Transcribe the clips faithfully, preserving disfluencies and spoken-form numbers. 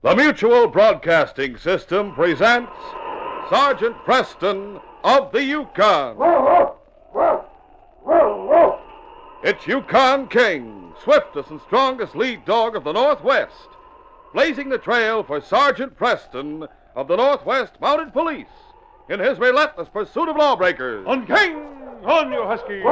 The Mutual Broadcasting System presents Sergeant Preston of the Yukon. It's Yukon King, swiftest and strongest lead dog of the Northwest, blazing the trail for Sergeant Preston of the Northwest Mounted Police in his relentless pursuit of lawbreakers. On King! On, you huskies!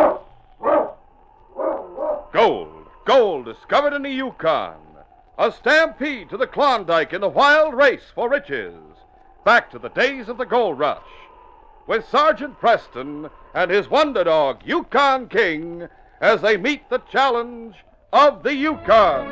Gold, gold discovered in the Yukon. A stampede to the Klondike in the wild race for riches. Back to the days of the gold rush. With Sergeant Preston and his wonder dog, Yukon King, as they meet the challenge of the Yukon.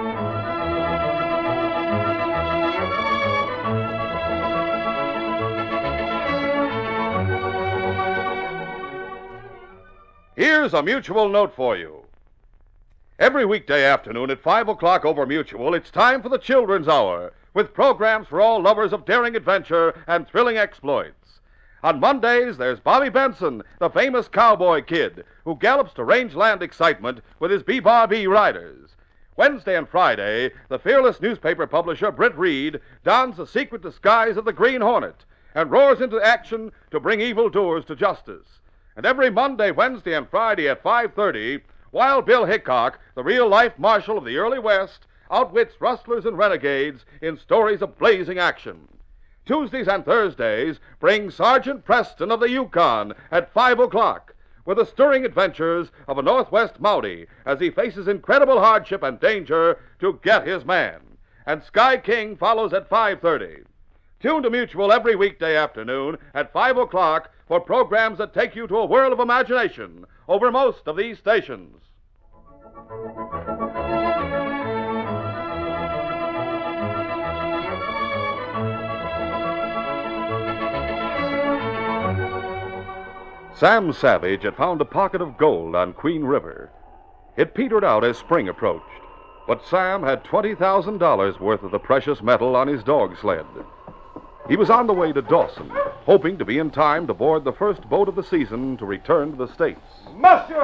Here's a Mutual note for you. Every weekday afternoon at five o'clock over Mutual, it's time for the Children's Hour, with programs for all lovers of daring adventure and thrilling exploits. On Mondays, there's Bobby Benson, the famous cowboy kid, who gallops to rangeland excitement with his B-Bar-B riders. Wednesday and Friday, the fearless newspaper publisher Britt Reed dons the secret disguise of the Green Hornet and roars into action to bring evildoers to justice. And every Monday, Wednesday, and Friday at five thirty, Wild Bill Hickok, the real-life marshal of the early West, outwits rustlers and renegades in stories of blazing action. Tuesdays and Thursdays bring Sergeant Preston of the Yukon at five o'clock with the stirring adventures of a Northwest Mountie as he faces incredible hardship and danger to get his man. And Sky King follows at five thirty. Tune to Mutual every weekday afternoon at five o'clock for programs that take you to a world of imagination over most of these stations. Sam Savage had found a pocket of gold on Queen River. It petered out as spring approached, but Sam had twenty thousand dollars worth of the precious metal on his dog sled. He was on the way to Dawson, hoping to be in time to board the first boat of the season to return to the States. Monsieur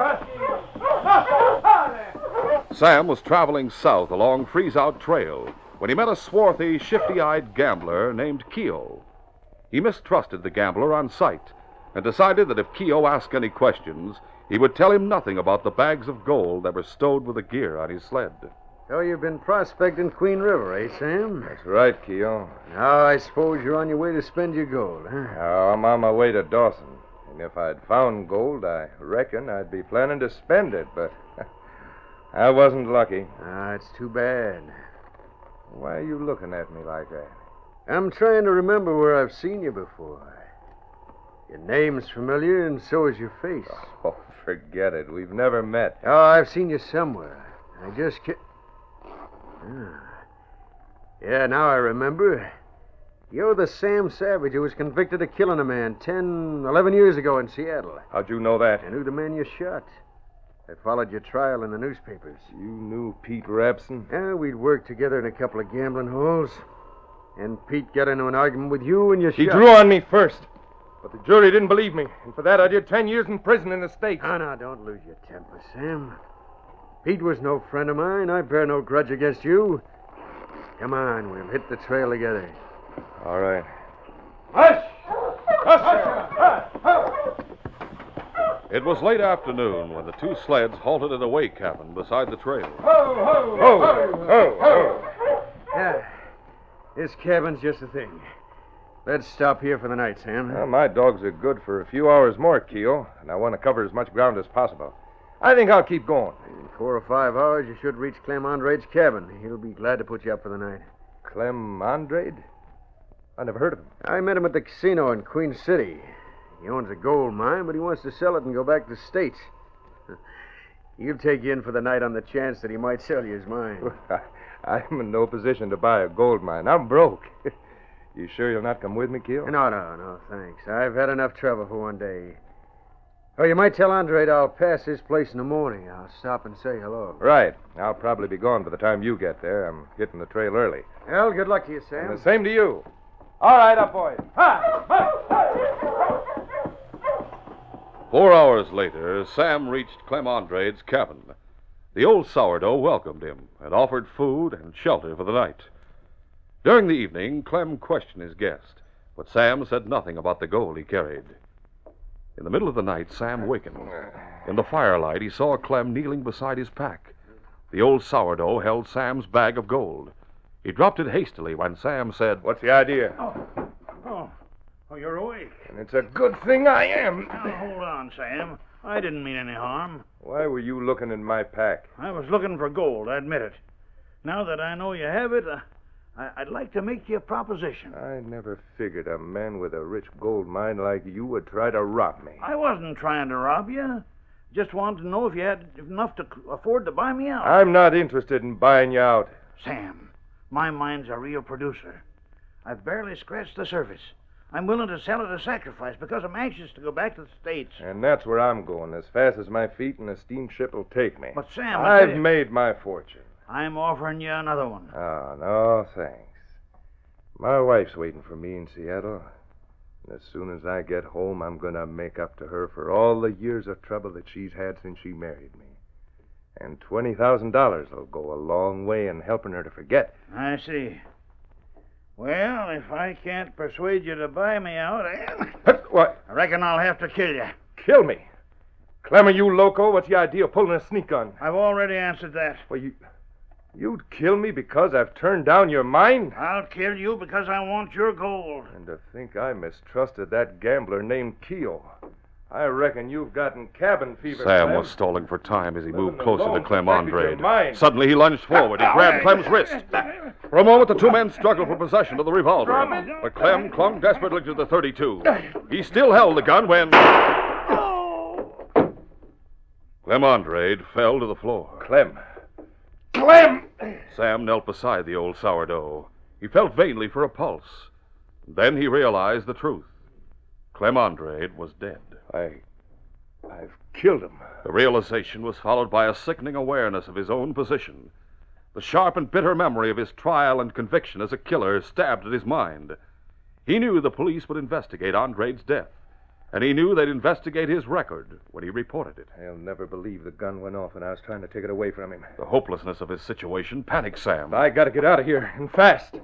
Husky! Sam was traveling south along Freeze-Out Trail when he met a swarthy, shifty-eyed gambler named Keogh. He mistrusted the gambler on sight and decided that if Keogh asked any questions, he would tell him nothing about the bags of gold that were stowed with the gear on his sled. So you've been prospecting Queen River, eh, Sam? That's right, Keogh. Now I suppose you're on your way to spend your gold, huh? Oh, I'm on my way to Dawson. And if I'd found gold, I reckon I'd be planning to spend it, but I wasn't lucky. Ah, it's too bad. Why are you looking at me like that? I'm trying to remember where I've seen you before. Your name's familiar, and so is your face. Oh, forget it. We've never met. Oh, I've seen you somewhere. I just can't... Ah. Yeah, now I remember. You're the Sam Savage who was convicted of killing a man ten, eleven years ago in Seattle. How'd you know that? I knew the man you shot. I followed your trial in the newspapers. You knew Pete Rabson? Yeah, we'd worked together in a couple of gambling halls. And Pete got into an argument with you and you He shot... drew on me first, but the jury didn't believe me, and for that I did ten years in prison in the States. Oh, now, don't lose your temper, Sam. Pete was no friend of mine. I bear no grudge against you. Come on, we'll hit the trail together. All right. Hush! Hush! Hush! It was late afternoon when the two sleds halted at a way cabin beside the trail. Ho, ho, ho, ho, ho. Yeah, this cabin's just the thing. Let's stop here for the night, Sam. Well, my dogs are good for a few hours more, Keogh, and I want to cover as much ground as possible. I think I'll keep going. In four or five hours, you should reach Clem Andrade's cabin. He'll be glad to put you up for the night. Clem Andrade? I never heard of him. I met him at the casino in Queen City. He owns a gold mine, but he wants to sell it and go back to the States. He'll take you in for the night on the chance that he might sell you his mine. I'm in no position to buy a gold mine. I'm broke. You sure you'll not come with me, Keogh? No, no, no, thanks. I've had enough trouble for one day. Oh, you might tell Andrade I'll pass his place in the morning. I'll stop and say hello. Right. I'll probably be gone by the time you get there. I'm hitting the trail early. Well, good luck to you, Sam. And the same to you. All right, up, boys. Ha! Ha! Four hours later, Sam reached Clem Andrade's cabin. The old sourdough welcomed him and offered food and shelter for the night. During the evening, Clem questioned his guest, but Sam said nothing about the gold he carried. In the middle of the night, Sam wakened. In the firelight, he saw Clem kneeling beside his pack. The old sourdough held Sam's bag of gold. He dropped it hastily when Sam said, What's the idea? Oh, oh, oh, you're awake. And it's a good thing I am. Now, hold on, Sam. I didn't mean any harm. Why were you looking in my pack? I was looking for gold, I admit it. Now that I know you have it, uh, I, I'd like to make you a proposition. I never figured a man with a rich gold mine like you would try to rob me. I wasn't trying to rob you. Just wanted to know if you had enough to afford to buy me out. I'm not interested in buying you out. Sam, my mine's a real producer. I've barely scratched the surface. I'm willing to sell at a sacrifice because I'm anxious to go back to the States. And that's where I'm going, as fast as my feet and a steamship will take me. But, Sam, I tell I've you- made my fortune. I'm offering you another one. Oh, no, thanks. My wife's waiting for me in Seattle. And as soon as I get home, I'm going to make up to her for all the years of trouble that she's had since she married me. And twenty thousand dollars will go a long way in helping her to forget. I see. Well, if I can't persuade you to buy me out, I, But what? I reckon I'll have to kill you. Kill me? Clem, are you loco? What's the idea of pulling a sneak gun? I've already answered that. Well, you... You'd kill me because I've turned down your mine? I'll kill you because I want your gold. And to think I mistrusted that gambler named Keel. I reckon you've gotten cabin fever, Sam Clem. was stalling for time as he Living moved closer to alone Clem protected your Andrade. mind. Suddenly, he lunged forward. He grabbed Clem's wrist. For a moment, the two men struggled for possession of the revolver. But Clem clung desperately to the thirty-two. He still held the gun when... Clem Andrade fell to the floor. Clem. Clem! Sam knelt beside the old sourdough. He felt vainly for a pulse. Then he realized the truth. Clem Andrade was dead. I... I've killed him. The realization was followed by a sickening awareness of his own position. The sharp and bitter memory of his trial and conviction as a killer stabbed at his mind. He knew the police would investigate Andrade's death, and he knew they'd investigate his record when he reported it. I'll never believe the gun went off when I was trying to take it away from him. The hopelessness of his situation panicked Sam. I gotta get out of here, and fast.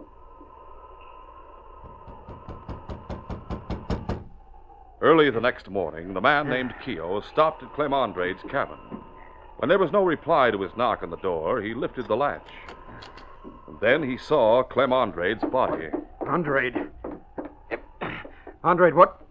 Early the next morning, the man named Keogh stopped at Clem Andrade's cabin. When there was no reply to his knock on the door, he lifted the latch. And then he saw Clem Andrade's body. Andrade. Andrade, what?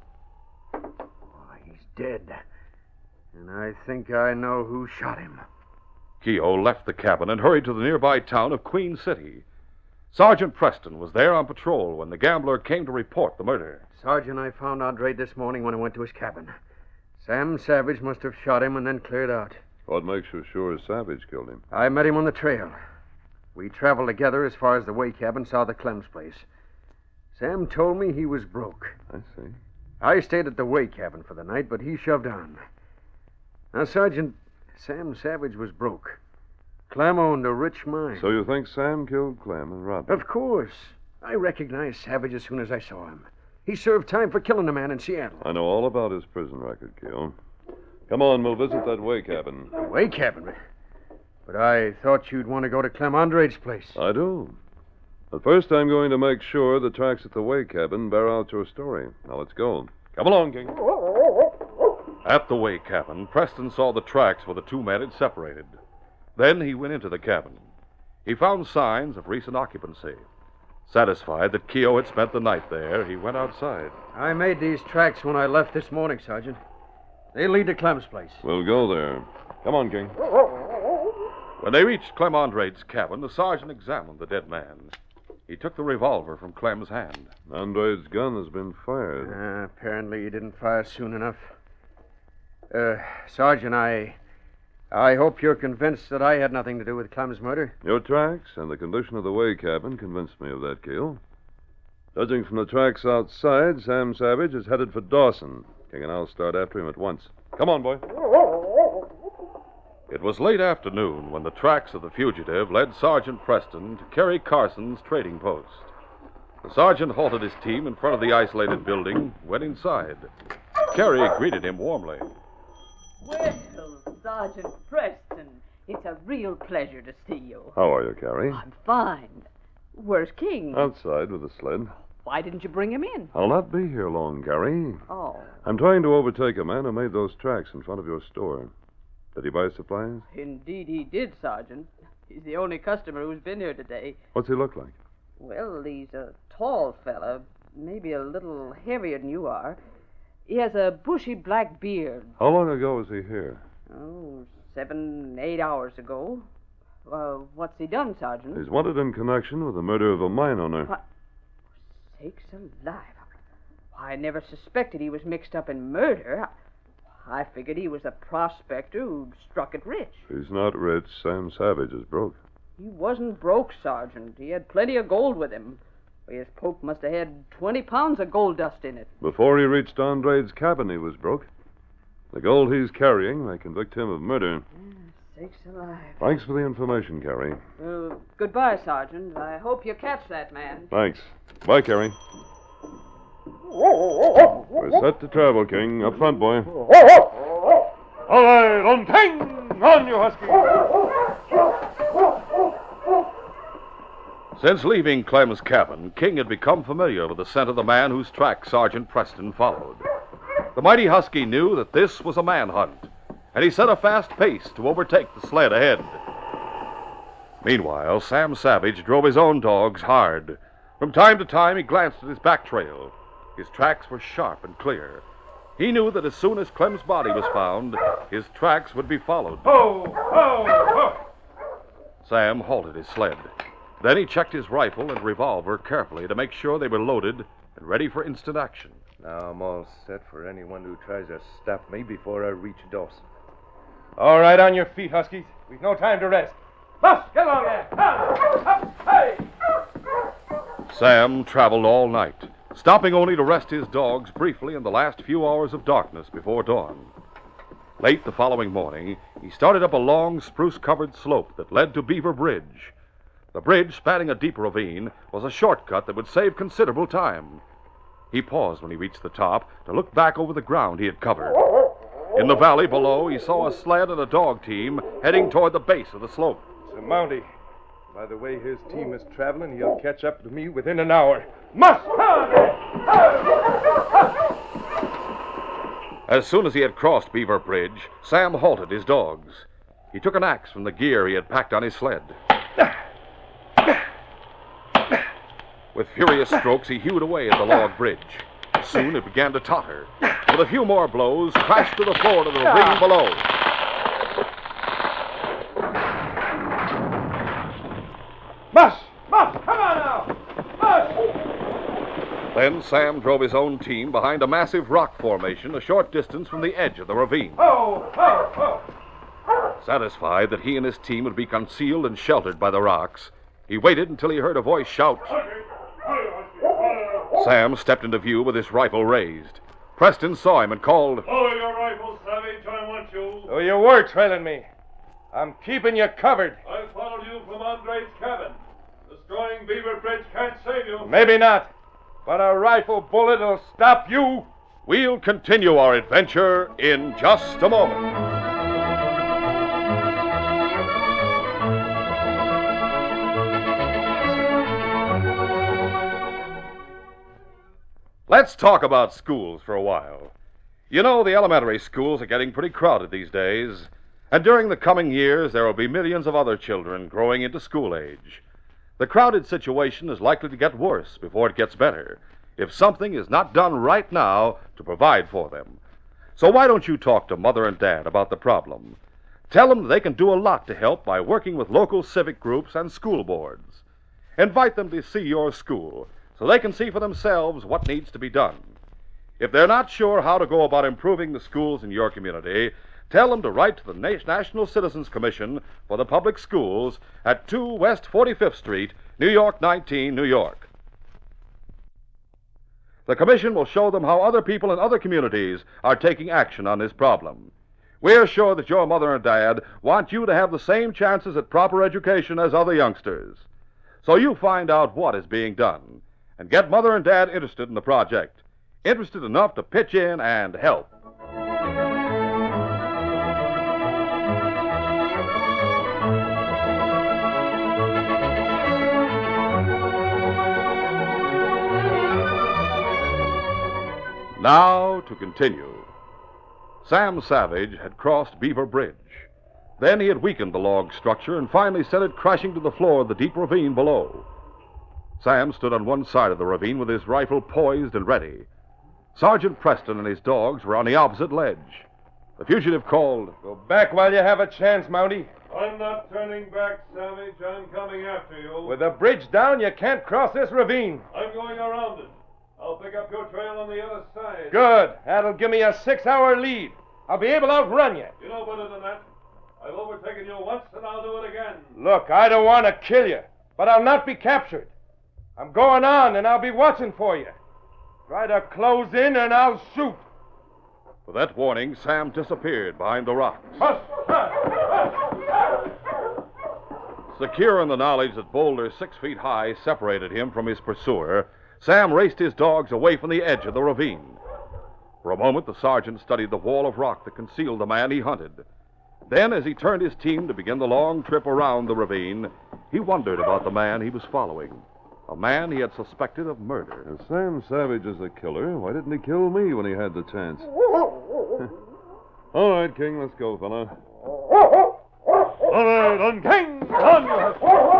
Oh, he's dead. And I think I know who shot him. Keogh left the cabin and hurried to the nearby town of Queen City. Sergeant Preston was there on patrol when the gambler came to report the murder. Sergeant, I found Andrade this morning when I went to his cabin. Sam Savage must have shot him and then cleared out. What makes you sure Savage killed him? I met him on the trail. We traveled together as far as the Way cabin south of Clem's place. Sam told me he was broke. I see. I stayed at the Way cabin for the night, but he shoved on. Now, Sergeant, Sam Savage was broke. Clem owned a rich mine. So you think Sam killed Clem and robbed him? Of course. I recognized Savage as soon as I saw him. He served time for killing a man in Seattle. I know all about his prison record, Keogh. Come on, we'll visit that Way cabin. The Way cabin? But I thought you'd want to go to Clem Andrade's place. I do. But first, I'm going to make sure the tracks at the Way cabin bear out your story. Now, let's go. Come along, King. At the Way cabin, Preston saw the tracks where the two men had separated. Then he went into the cabin. He found signs of recent occupancy. Satisfied that Keogh had spent the night there, he went outside. I made these tracks when I left this morning, Sergeant. They lead to Clem's place. We'll go there. Come on, King. When they reached Clem Andrade's cabin, the sergeant examined the dead man. He took the revolver from Clem's hand. Andrade's gun has been fired. Uh, apparently he didn't fire soon enough. Uh, Sergeant, I... I hope you're convinced that I had nothing to do with Clem's murder. Your tracks and the condition of the Way cabin convinced me of that, Keogh. Judging from the tracks outside, Sam Savage is headed for Dawson. King and I'll start after him at once. Come on, boy. It was late afternoon when the tracks of the fugitive led Sergeant Preston to Kerry Carson's trading post. The sergeant halted his team in front of the isolated building, went inside. Kerry greeted him warmly. Well, Sergeant Preston, it's a real pleasure to see you. How are you, Carrie? I'm fine. Where's King? Outside with the sled. Why didn't you bring him in? I'll not be here long, Gary. Oh, I'm trying to overtake a man who made those tracks in front of your store. Did he buy supplies? indeed he did, Sergeant. He's the only customer who's been here today. What's he look like? Well, he's a tall fella, maybe a little heavier than you are. He has a bushy black beard. How long ago was he here? Oh, seven, eight hours ago. Uh, what's he done, Sergeant? He's wanted in connection with the murder of a mine owner. What? Sakes alive. I never suspected he was mixed up in murder. I figured he was a prospector who'd struck it rich. He's not rich. Sam Savage is broke. He wasn't broke, Sergeant. He had plenty of gold with him. His poke must have had twenty pounds of gold dust in it. Before he reached Andrade's cabin, he was broke. The gold he's carrying may convict him of murder. Ah, sakes alive. Thanks for the information, Carrie. Well, goodbye, Sergeant. I hope you catch that man. Thanks. Bye, Carrie. We're set to travel, King. Up front, boy. All right, on tang! On, you husky! Since leaving Clem's cabin, King had become familiar with the scent of the man whose track Sergeant Preston followed. The mighty husky knew that this was a manhunt, and he set a fast pace to overtake the sled ahead. Meanwhile, Sam Savage drove his own dogs hard. From time to time, he glanced at his back trail. His tracks were sharp and clear. He knew that as soon as Clem's body was found, his tracks would be followed. Ho! Ho! Ho! Sam halted his sled. Then he checked his rifle and revolver carefully to make sure they were loaded and ready for instant action. Now I'm all set for anyone who tries to stop me before I reach Dawson. All right, on your feet, huskies. We've no time to rest. Bus, get along there. Up, up, hey! Sam traveled all night, stopping only to rest his dogs briefly in the last few hours of darkness before dawn. Late the following morning, he started up a long spruce-covered slope that led to Beaver Bridge. The bridge, spanning a deep ravine, was a shortcut that would save considerable time. He paused when he reached the top to look back over the ground he had covered. In the valley below, he saw a sled and a dog team heading toward the base of the slope. It's a Mountie. By the way his team is traveling, he'll catch up to me within an hour. Must! As soon as he had crossed Beaver Bridge, Sam halted his dogs. He took an axe from the gear he had packed on his sled. With furious strokes, he hewed away at the log bridge. Soon it began to totter. With a few more blows, crashed to the floor of the ravine below. Bus! Bus! Come on now! Bus! Then Sam drove his own team behind a massive rock formation a short distance from the edge of the ravine. Ho! Ho! Ho! Satisfied that he and his team would be concealed and sheltered by the rocks, he waited until he heard a voice shout. Sam stepped into view with his rifle raised. Preston saw him and called, Follow your rifle, Savage. I want you. So you were trailing me. I'm keeping you covered. I followed you from Andre's cabin. Destroying Beaver Bridge can't save you. Maybe not, but a rifle bullet will stop you. We'll continue our adventure in just a moment. Let's talk about schools for a while. You know, the elementary schools are getting pretty crowded these days, and during the coming years, there will be millions of other children growing into school age. The crowded situation is likely to get worse before it gets better, if something is not done right now to provide for them. So why don't you talk to Mother and Dad about the problem? Tell them they can do a lot to help by working with local civic groups and school boards. Invite them to see your school, so they can see for themselves what needs to be done. If they're not sure how to go about improving the schools in your community, tell them to write to the National Citizens Commission for the Public Schools at two West forty-fifth Street, New York nineteen, New York. The commission will show them how other people in other communities are taking action on this problem. We're sure that your mother and dad want you to have the same chances at proper education as other youngsters. So you find out what is being done, and get Mother and Dad interested in the project, interested enough to pitch in and help. Now to continue. Sam Savage had crossed Beaver Bridge. Then he had weakened the log structure and finally sent it crashing to the floor of the deep ravine below. Sam stood on one side of the ravine with his rifle poised and ready. Sergeant Preston and his dogs were on the opposite ledge. The fugitive called, Go back while you have a chance, Mountie. I'm not turning back, Savage. I'm coming after you. With the bridge down, you can't cross this ravine. I'm going around it. I'll pick up your trail on the other side. Good. That'll give me a six-hour lead. I'll be able to outrun you. You know better than that. I've overtaken you once, and I'll do it again. Look, I don't want to kill you, but I'll not be captured. I'm going on, and I'll be watching for you. Try to close in, and I'll shoot. With that warning, Sam disappeared behind the rocks. Hush, hush, hush. Secure in the knowledge that boulders six feet high separated him from his pursuer, Sam raced his dogs away from the edge of the ravine. For a moment, the sergeant studied the wall of rock that concealed the man he hunted. Then, as he turned his team to begin the long trip around the ravine, he wondered about the man he was following. A man he had suspected of murder. If Sam Savage is the killer, why didn't he kill me when he had the chance? All right, King, let's go, fella. All right, on King! On!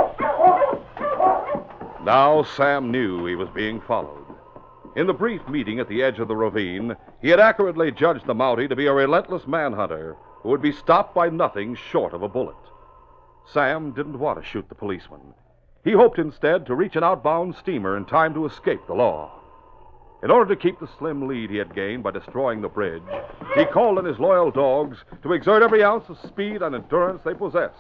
Now Sam knew he was being followed. In the brief meeting at the edge of the ravine, he had accurately judged the Mountie to be a relentless manhunter who would be stopped by nothing short of a bullet. Sam didn't want to shoot the policeman. He hoped instead to reach an outbound steamer in time to escape the law. In order to keep the slim lead he had gained by destroying the bridge, he called on his loyal dogs to exert every ounce of speed and endurance they possessed.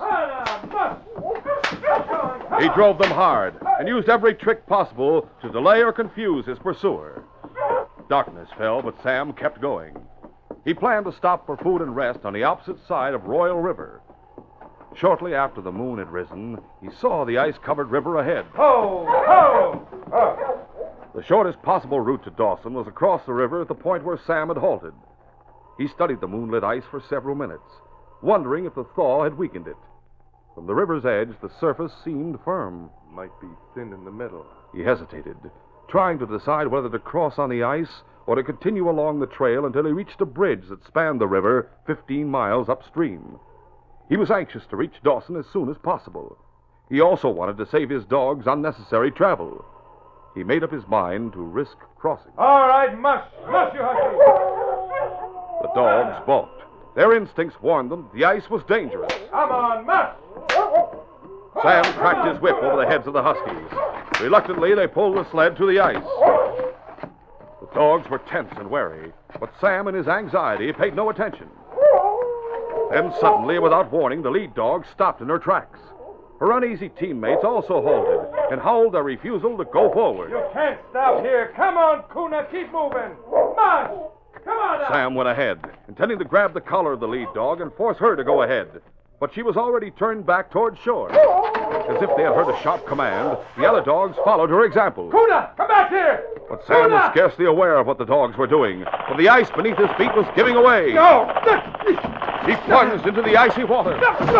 He drove them hard and used every trick possible to delay or confuse his pursuer. Darkness fell, but Sam kept going. He planned to stop for food and rest on the opposite side of Royal River. Shortly after the moon had risen, he saw the ice-covered river ahead. Ho, ho, ho. The shortest possible route to Dawson was across the river at the point where Sam had halted. He studied the moonlit ice for several minutes, wondering if the thaw had weakened it. From the river's edge, the surface seemed firm. Might be thin in the middle. He hesitated, trying to decide whether to cross on the ice or to continue along the trail until he reached a bridge that spanned the river fifteen miles upstream. He was anxious to reach Dawson as soon as possible. He also wanted to save his dogs unnecessary travel. He made up his mind to risk crossing. All right, mush, mush, you husky. The dogs balked. Their instincts warned them the ice was dangerous. Come on, mush. Sam cracked his whip over the heads of the huskies. Reluctantly, they pulled the sled to the ice. The dogs were tense and wary, but Sam, in his anxiety, paid no attention. Then suddenly, without warning, the lead dog stopped in her tracks. Her uneasy teammates also halted and howled their refusal to go forward. You can't stop here. Come on, Kuna, keep moving. Mush, come on now. Sam went ahead, intending to grab the collar of the lead dog and force her to go ahead. But she was already turned back toward shore. As if they had heard a sharp command, the other dogs followed her example. Kuna, come back here. But Sam was scarcely aware of what the dogs were doing, for the ice beneath his feet was giving away. No. He plunged into the icy water.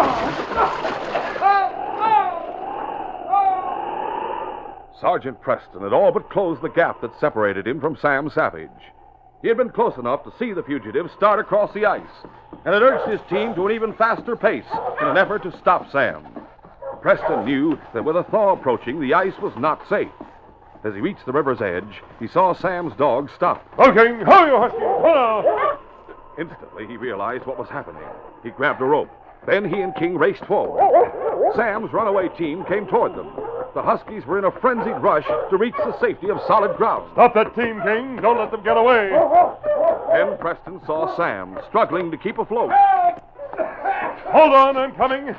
Sergeant Preston had all but closed the gap that separated him from Sam Savage. He had been close enough to see the fugitive start across the ice, and had urged his team to an even faster pace in an effort to stop Sam. Preston knew that with a thaw approaching, the ice was not safe. As he reached the river's edge, he saw Sam's dog stop. Okay, ho, you husky. Hold Instantly, he realized what was happening. He grabbed a rope. Then he and King raced forward. Sam's runaway team came toward them. The Huskies were in a frenzied rush to reach the safety of solid ground. Stop that team, King. Don't let them get away. Then Preston saw Sam struggling to keep afloat. Hold on, I'm coming.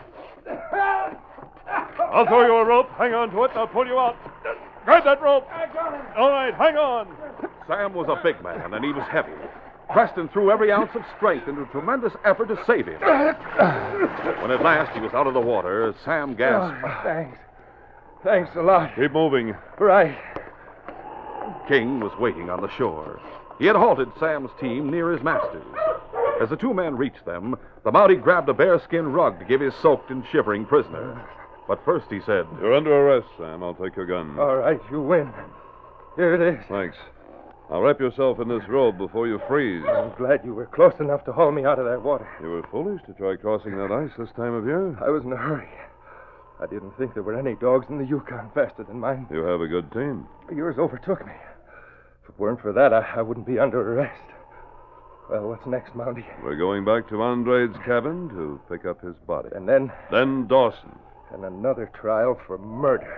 I'll throw you a rope. Hang on to it. I'll pull you out. Grab that rope. All right, hang on. Sam was a big man, and he was heavy. Preston threw every ounce of strength into a tremendous effort to save him. When at last he was out of the water, Sam gasped. Oh, thanks. Thanks a lot. Keep moving. Right. King was waiting on the shore. He had halted Sam's team near his masters. As the two men reached them, the Mountie grabbed a bearskin rug to give his soaked and shivering prisoner. But first he said, You're under arrest, Sam. I'll take your gun. All right, you win. Here it is. Thanks. Now wrap yourself in this robe before you freeze. I'm glad you were close enough to haul me out of that water. You were foolish to try crossing that ice this time of year. I was in a hurry. I didn't think there were any dogs in the Yukon faster than mine. You have a good team. Yours overtook me. If it weren't for that, I, I wouldn't be under arrest. Well, what's next, Mounty? We're going back to Andrade's cabin to pick up his body. And then... Then Dawson. And another trial for murder.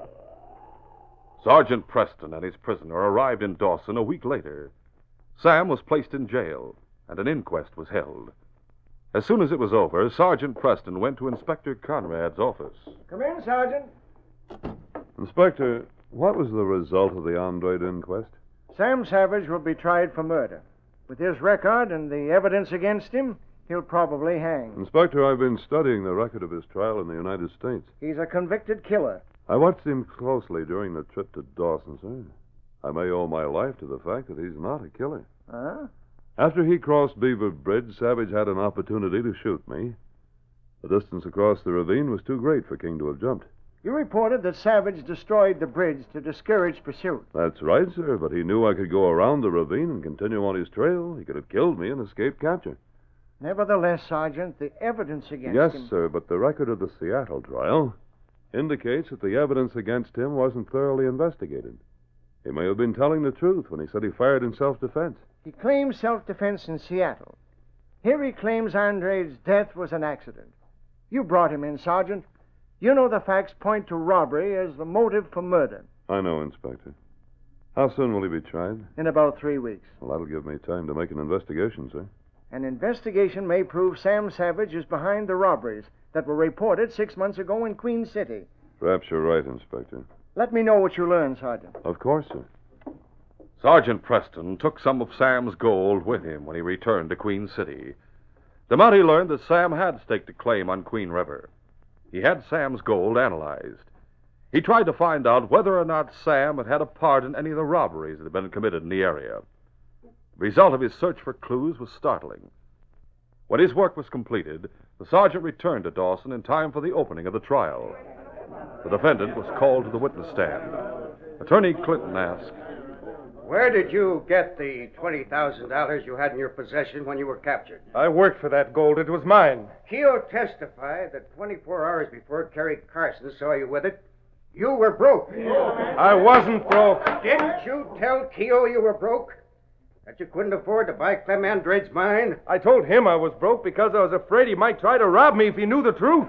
Sergeant Preston and his prisoner arrived in Dawson a week later. Sam was placed in jail, and an inquest was held. As soon as it was over, Sergeant Preston went to Inspector Conrad's office. Come in, Sergeant. Inspector, what was the result of the Andrade inquest? Sam Savage will be tried for murder. With his record and the evidence against him, he'll probably hang. Inspector, I've been studying the record of his trial in the United States. He's a convicted killer. I watched him closely during the trip to Dawson, sir. I may owe my life to the fact that he's not a killer. Huh? After he crossed Beaver Bridge, Savage had an opportunity to shoot me. The distance across the ravine was too great for King to have jumped. You reported that Savage destroyed the bridge to discourage pursuit. That's right, sir, but he knew I could go around the ravine and continue on his trail. He could have killed me and escaped capture. Nevertheless, Sergeant, the evidence against yes, him... Yes, sir, but the record of the Seattle trial indicates that the evidence against him wasn't thoroughly investigated. He may have been telling the truth when he said he fired in self-defense. He claims self-defense in Seattle. Here he claims Andrade's death was an accident. You brought him in, Sergeant. You know the facts point to robbery as the motive for murder. I know, Inspector. How soon will he be tried? In about three weeks. Well, that'll give me time to make an investigation, sir. An investigation may prove Sam Savage is behind the robberies that were reported six months ago in Queen City. Perhaps you're right, Inspector. Let me know what you learn, Sergeant. Of course, sir. Sergeant Preston took some of Sam's gold with him when he returned to Queen City. The Mountie learned that Sam had staked a claim on Queen River. He had Sam's gold analyzed. He tried to find out whether or not Sam had had a part in any of the robberies that had been committed in the area. The result of his search for clues was startling. When his work was completed, the sergeant returned to Dawson in time for the opening of the trial. The defendant was called to the witness stand. Attorney Clinton asked, "Where did you get the twenty thousand dollars you had in your possession when you were captured?" I worked for that gold. It was mine. Keogh testified that twenty-four hours before Kerry Carson saw you with it, you were broke. I wasn't broke. Didn't you tell Keogh you were broke? That you couldn't afford to buy Clem Andrade's mine? I told him I was broke because I was afraid he might try to rob me if he knew the truth.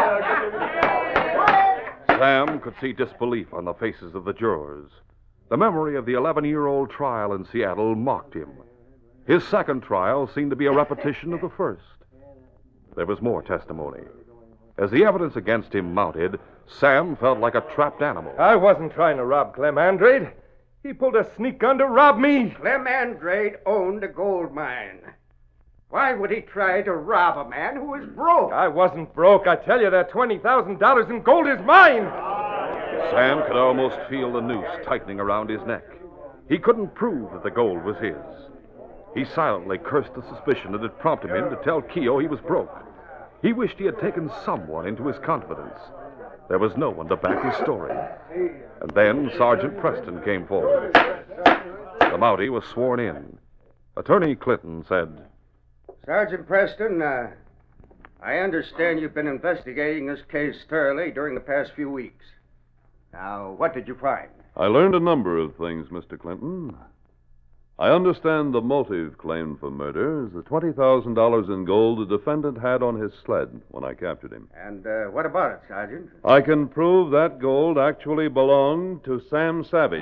Sam could see disbelief on the faces of the jurors. The memory of the eleven-year-old trial in Seattle mocked him. His second trial seemed to be a repetition of the first. There was more testimony. As the evidence against him mounted, Sam felt like a trapped animal. I wasn't trying to rob Clem Andrade. He pulled a sneak gun to rob me. Clem Andrade owned a gold mine. Why would he try to rob a man who was broke? I wasn't broke. I tell you, that twenty thousand dollars in gold is mine. Sam could almost feel the noose tightening around his neck. He couldn't prove that the gold was his. He silently cursed the suspicion that had prompted him to tell Keogh he was broke. He wished he had taken someone into his confidence. There was no one to back his story. And then Sergeant Preston came forward. The Mountie was sworn in. Attorney Clinton said, "Sergeant Preston, uh, I understand you've been investigating this case thoroughly during the past few weeks. Now, what did you find?" I learned a number of things, Mister Clinton. I understand the motive claimed for murder is the twenty thousand dollars in gold the defendant had on his sled when I captured him. And uh, what about it, Sergeant? I can prove that gold actually belonged to Sam Savage.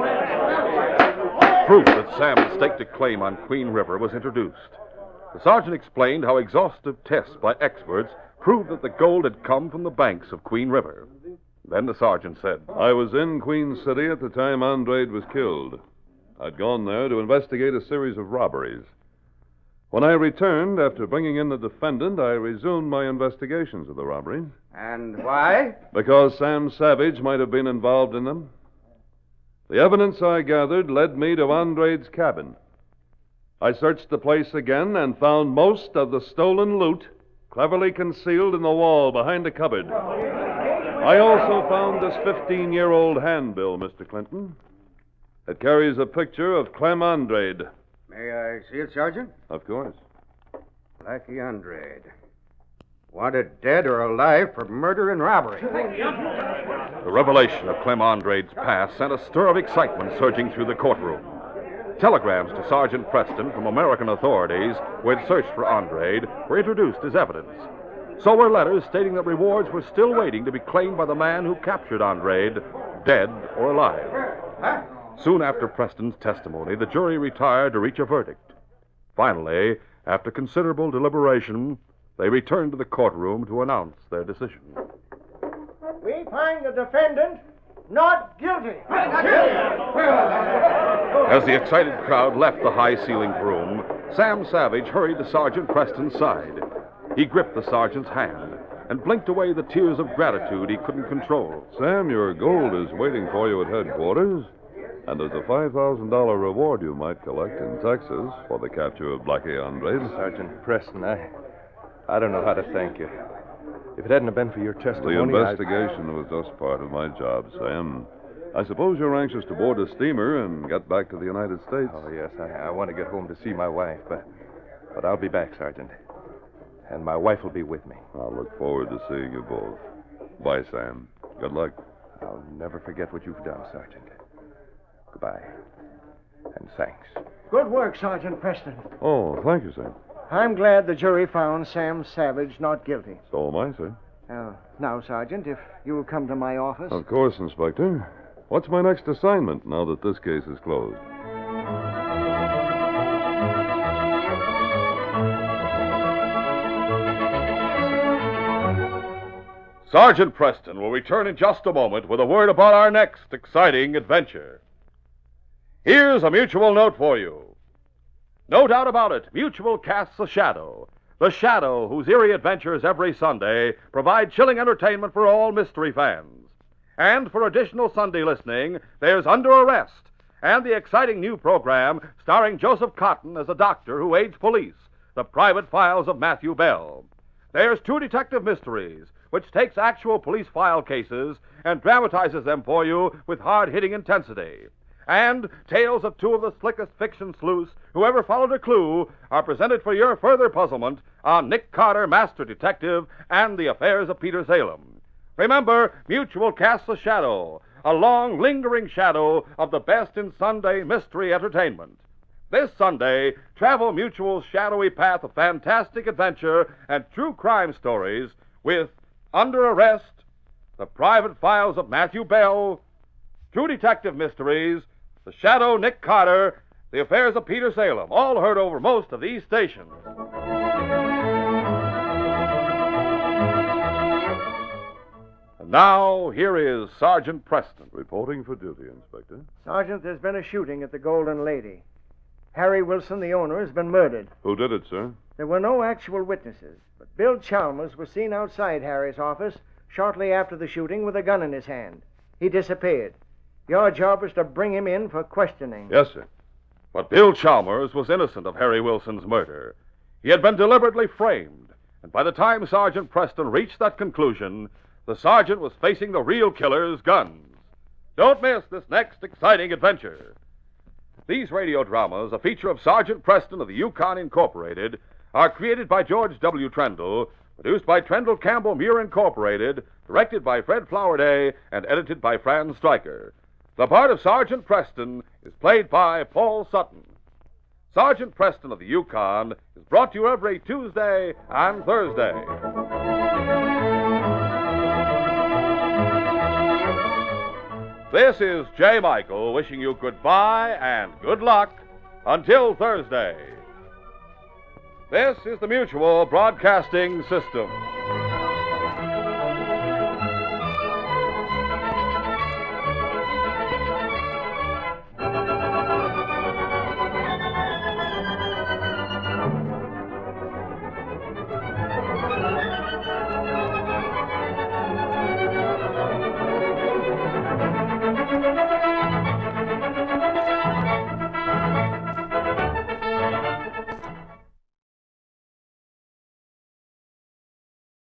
Proof that Sam had staked a claim on Queen River was introduced. The sergeant explained how exhaustive tests by experts proved that the gold had come from the banks of Queen River. Then the sergeant said, I was in Queen City at the time Andrade was killed. I'd gone there to investigate a series of robberies. When I returned, after bringing in the defendant, I resumed my investigations of the robberies. And why? Because Sam Savage might have been involved in them. The evidence I gathered led me to Andrade's cabin. I searched the place again and found most of the stolen loot cleverly concealed in the wall behind a cupboard. I also found this fifteen-year-old handbill, Mister Clinton. It carries a picture of Clem Andrade. May I see it, Sergeant? Of course. Blackie Andrade. Wanted dead or alive for murder and robbery. The revelation of Clem Andrade's past sent a stir of excitement surging through the courtroom. Telegrams to Sergeant Preston from American authorities who had searched for Andrade were introduced as evidence. So were letters stating that rewards were still waiting to be claimed by the man who captured Andrade, dead or alive. Soon after Preston's testimony, the jury retired to reach a verdict. Finally, after considerable deliberation, they returned to the courtroom to announce their decision. We find the defendant not guilty. As the excited crowd left the high-ceilinged room, Sam Savage hurried to Sergeant Preston's side. He gripped the sergeant's hand and blinked away the tears of gratitude he couldn't control. Sam, your gold is waiting for you at headquarters. And there's a five thousand dollars reward you might collect in Texas for the capture of Blackie Andrade. Sergeant Preston, I... I don't know how to thank you. If it hadn't have been for your testimony, The investigation I... was just part of my job, Sam. I suppose you're anxious to board a steamer and get back to the United States. Oh, yes. I, I want to get home to see my wife, but... But I'll be back, Sergeant. And my wife will be with me. I'll look forward to seeing you both. Bye, Sam. Good luck. I'll never forget what you've done, Sergeant. Goodbye. And thanks. Good work, Sergeant Preston. Oh, thank you, sir. I'm glad the jury found Sam Savage not guilty. So am I, sir. Uh, now, Sergeant, if you'll come to my office. Of course, Inspector. What's my next assignment now that this case is closed? Sergeant Preston will return in just a moment with a word about our next exciting adventure. Here's a Mutual note for you. No doubt about it, Mutual casts a shadow. The shadow whose eerie adventures every Sunday provide chilling entertainment for all mystery fans. And for additional Sunday listening, there's Under Arrest, and the exciting new program starring Joseph Cotton as a doctor who aids police, The Private Files of Matthew Bell. There's True Detective Mysteries, which takes actual police file cases and dramatizes them for you with hard-hitting intensity. And tales of two of the slickest fiction sleuths who ever followed a clue are presented for your further puzzlement on Nick Carter, Master Detective, and the Affairs of Peter Salem. Remember, Mutual casts a shadow, a long, lingering shadow of the best in Sunday mystery entertainment. This Sunday, travel Mutual's shadowy path of fantastic adventure and true crime stories with Under Arrest, The Private Files of Matthew Bell, True Detective Mysteries, The Shadow Nick Carter, The Affairs of Peter Salem, all heard over most of these stations. And now, here is Sergeant Preston. Reporting for duty, Inspector. Sergeant, there's been a shooting at the Golden Lady. Harry Wilson, the owner, has been murdered. Who did it, sir? There were no actual witnesses, but Bill Chalmers was seen outside Harry's office shortly after the shooting with a gun in his hand. He disappeared. Your job is to bring him in for questioning. Yes, sir. But Bill Chalmers was innocent of Harry Wilson's murder. He had been deliberately framed, and by the time Sergeant Preston reached that conclusion, the sergeant was facing the real killer's guns. Don't miss this next exciting adventure. These radio dramas, a feature of Sergeant Preston of the Yukon Incorporated, are created by George W. Trendle, produced by Trendle Campbell Muir Incorporated, directed by Fred Flowerday, and edited by Franz Stryker. The part of Sergeant Preston is played by Paul Sutton. Sergeant Preston of the Yukon is brought to you every Tuesday and Thursday. This is J. Michael wishing you goodbye and good luck until Thursday. This is the Mutual Broadcasting System.